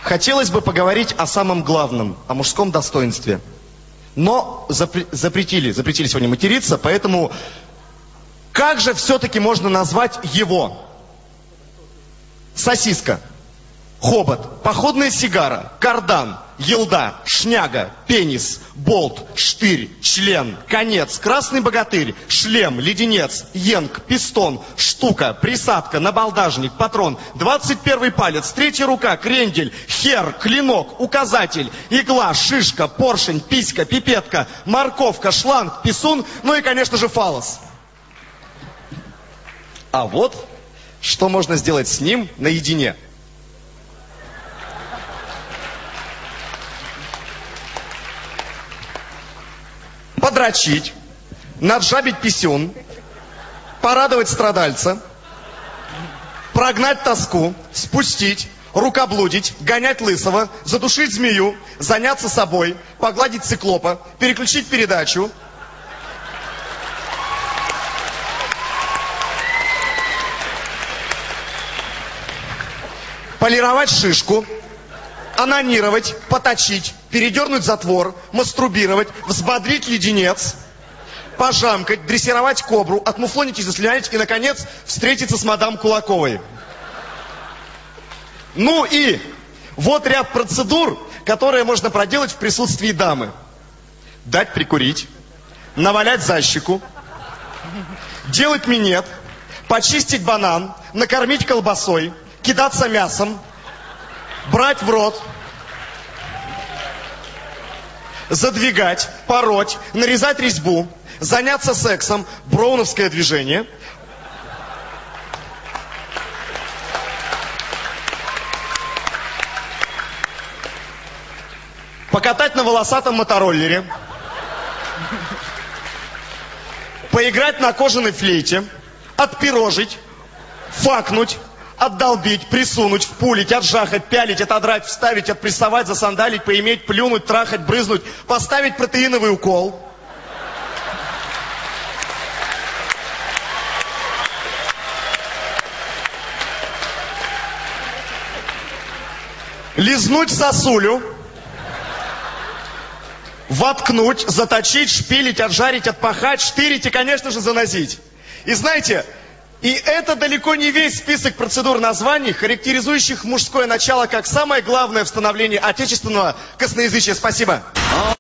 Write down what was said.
Хотелось бы поговорить о самом главном, о мужском достоинстве. Но запретили сегодня материться, поэтому как же все-таки можно назвать его? Сосиска, хобот, походная сигара, кардан, елда, шняга, пенис, болт, штырь, член, конец, красный богатырь, шлем, леденец, йенк, пистон, штука, присадка, набалдажник, патрон, 21 палец, третья рука, крендель, хер, клинок, указатель, игла, шишка, поршень, писька, пипетка, морковка, шланг, писун, ну и, конечно же, фалос. А вот что можно сделать с ним наедине. Подрочить, наджабить писюн, порадовать страдальца, прогнать тоску, спустить, рукоблудить, гонять лысого, задушить змею, заняться собой, погладить циклопа, переключить передачу, полировать шишку, анонировать, поточить, передернуть затвор, мастурбировать, взбодрить леденец, пожамкать, дрессировать кобру, отмуфлонить и заслюнять и, наконец, встретиться с мадам Кулаковой. Ну и вот ряд процедур, которые можно проделать в присутствии дамы. Дать прикурить, навалять за щеку, делать минет, почистить банан, накормить колбасой, кидаться мясом, брать в рот, задвигать, пороть, нарезать резьбу, заняться сексом, броуновское движение, покатать на волосатом мотороллере, поиграть на кожаной флейте, отпирожить, факнуть, отдолбить, присунуть, впулить, отжахать, пялить, отодрать, вставить, отпрессовать, засандалить, поиметь, плюнуть, трахать, брызнуть, поставить протеиновый укол. Лизнуть сосулю. Воткнуть, заточить, шпилить, отжарить, отпахать, штырить и, конечно же, занозить. И знаете... И это далеко не весь список процедур названий, характеризующих мужское начало как самое главное в становлении отечественного косноязычия. Спасибо.